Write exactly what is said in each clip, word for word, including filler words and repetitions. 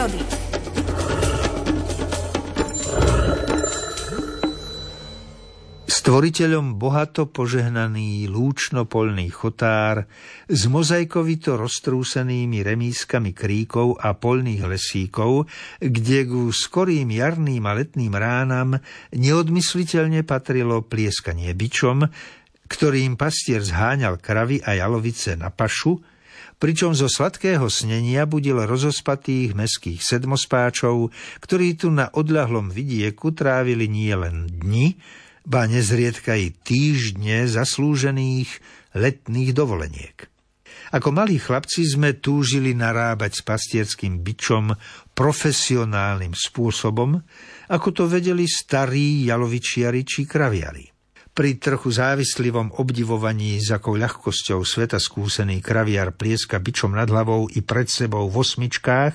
prírody. Stvoriteľom bohato požehnaný lúčno-poľný chotár s mozaikovito roztrúsenými remískami kríkov a poľných lesíkov, kde ku skorým jarným a letným ránam neodmysliteľne patrilo plieskanie bičom, ktorým pastier zháňal kravy a jalovice na pašu, pričom zo sladkého snenia budil rozospatých mestských sedmospáčov, ktorí tu na odľahlom vidieku trávili nielen dni, ba nezriedka i týždne zaslúžených letných dovoleniek. Ako malí chlapci sme túžili narábať s pastierským bičom profesionálnym spôsobom, ako to vedeli starí jalovičiari či kraviari. Pri trochu závislivom obdivovaní, s akou ľahkosťou sveta skúsený kraviar plieska bičom nad hlavou i pred sebou v osmičkách,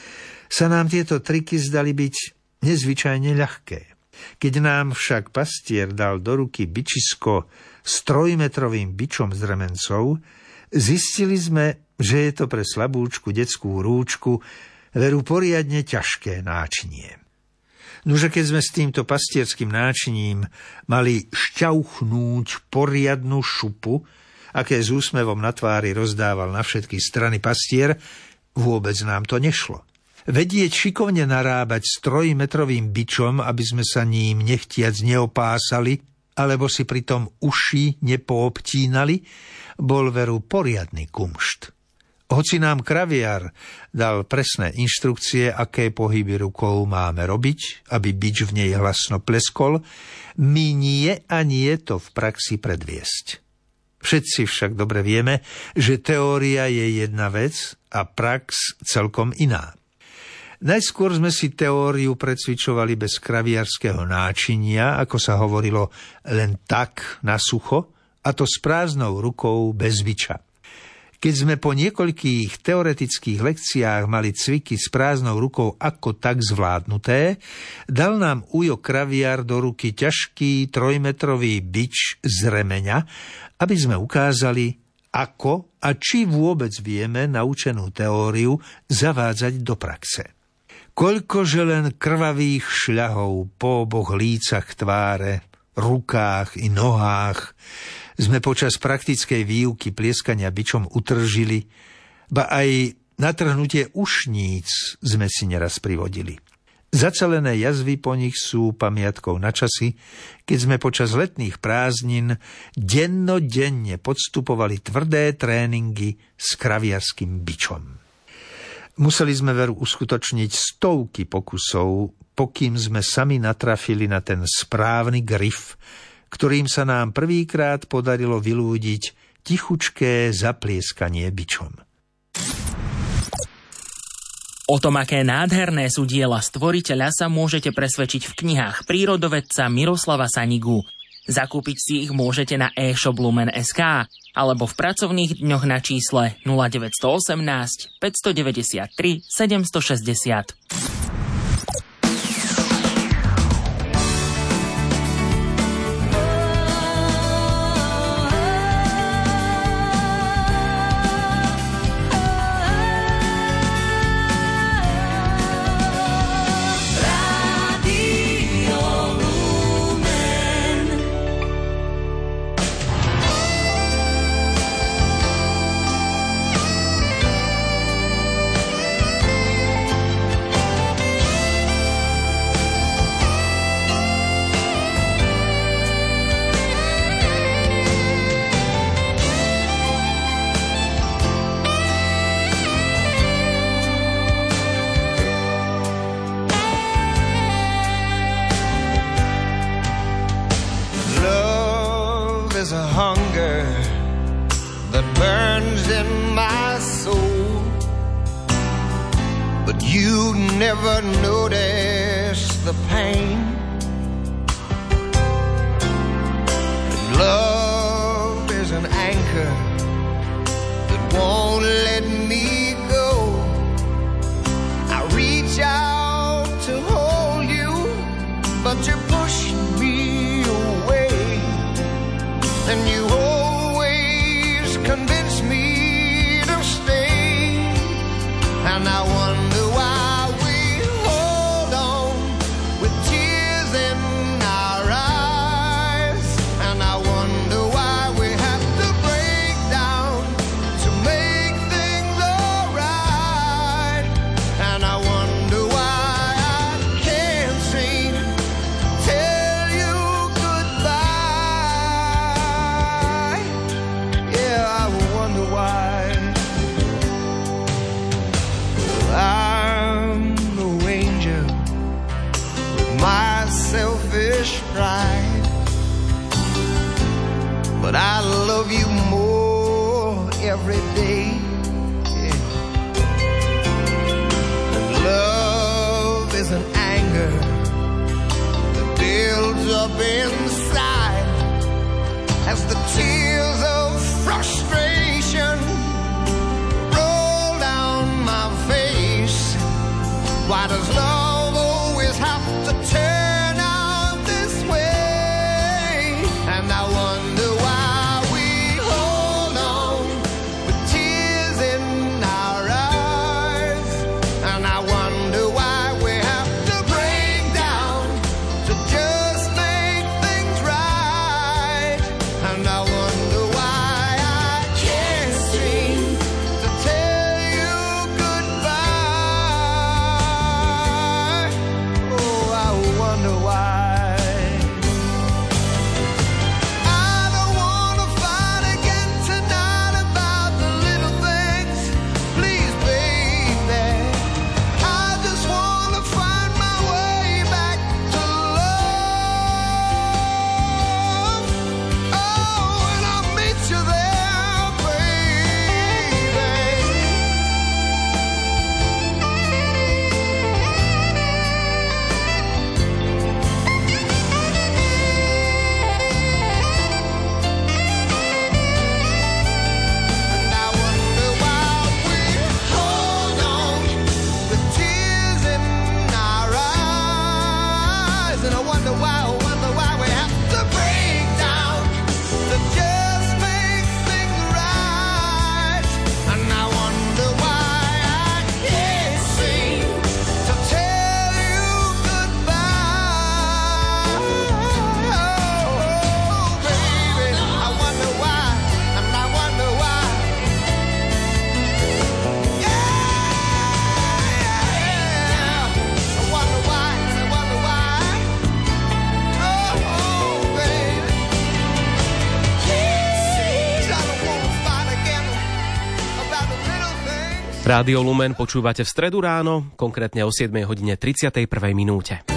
sa nám tieto triky zdali byť nezvyčajne ľahké. Keď nám však pastier dal do ruky bičisko s trojmetrovým bičom z remencov, zistili sme, že je to pre slabúčku detskú rúčku veru poriadne ťažké náčinie. Nuže keď sme s týmto pastierským náčiním mali šťauchnúť poriadnu šupu, aké s úsmevom na tvári rozdával na všetky strany pastier, vôbec nám to nešlo. Vedieť šikovne narábať s trojmetrovým bičom, aby sme sa ním nechtiac neopásali, alebo si pritom uši nepoobtínali, bol veru poriadny kumšt. Hoci nám kraviar dal presné inštrukcie, aké pohyby rukou máme robiť, aby bič v nej hlasno pleskol, my nie a nie to v praxi predviesť. Všetci však dobre vieme, že teória je jedna vec a prax celkom iná. Najskôr sme si teóriu precvičovali bez kraviarského náčinia, ako sa hovorilo, len tak na sucho, a to s prázdnou rukou bez biča. Keď sme po niekoľkých teoretických lekciách mali cviky s prázdnou rukou ako tak zvládnuté, dal nám Ujo kraviar do ruky ťažký trojmetrový bič z remeňa, aby sme ukázali, ako a či vôbec vieme naučenú teóriu zavádzať do praxe. Koľkože len krvavých šľahov po oboch lícach tváre, rukách i nohách sme počas praktickej výuky plieskania bičom utržili, ba aj natrhnutie ušníc sme si neraz privodili. Zacelené jazvy po nich sú pamiatkou na časy, keď sme počas letných prázdnin dennodenne podstupovali tvrdé tréningy s kraviarským bičom. Museli sme veru uskutočniť stovky pokusov, pokým sme sami natrafili na ten správny grif, ktorým sa nám prvýkrát podarilo vylúdiť tichučké zaplieskanie bičom. O tom, aké nádherné sú diela stvoriteľa, sa môžete presvedčiť v knihách prírodovedca Miroslava Sanigu. Zakúpiť si ich môžete na e-shop Lumen bodka es ká alebo v pracovných dňoch na čísle nula deväť jedna osem, päť deväť tri, sedem šesť nula. There's a hunger that burns in my soul, but you never notice the pain. And love is an anchor that won't let me go. I reach out to hold you, but you push me away. And you always convince me to stay, and I wonder why. love you more every day. Yeah. And love is an anger that builds up inside as the tears of frustration roll down my face. Why does love always have to turn out this way? And I wonder why we hold on with tears in our eyes. And I wonder why we have to break down to just make things right. And I wonder why I can't seem to tell you goodbye. Oh, I wonder why. I don't wanna fight again tonight about the little things. Please, baby, I just wanna find my way back to love. Oh, and I'll meet you there, baby. And I wonder why we hold on with tears in our eyes. And I wonder why, I wonder why we have to break down to just make things right. And I wonder why I can't seem to tell you goodbye. Oh, baby, I wonder why, and I wonder why. Yeah, yeah, I wonder why, and I wonder why. Oh, baby, I don't wanna fight again about the little things. Rádio Lumen počúvate v stredu ráno, konkrétne o siedmej hodine tridsiatej prvej minúte.